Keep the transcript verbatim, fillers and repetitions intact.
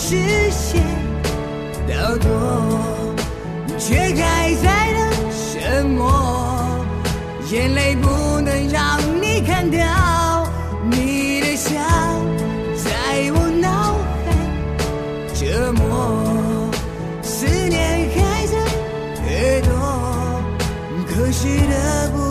视线到多，却还在等什么？眼泪不能让你看到，你的笑在我脑海折磨，思念还在耳朵，可是得不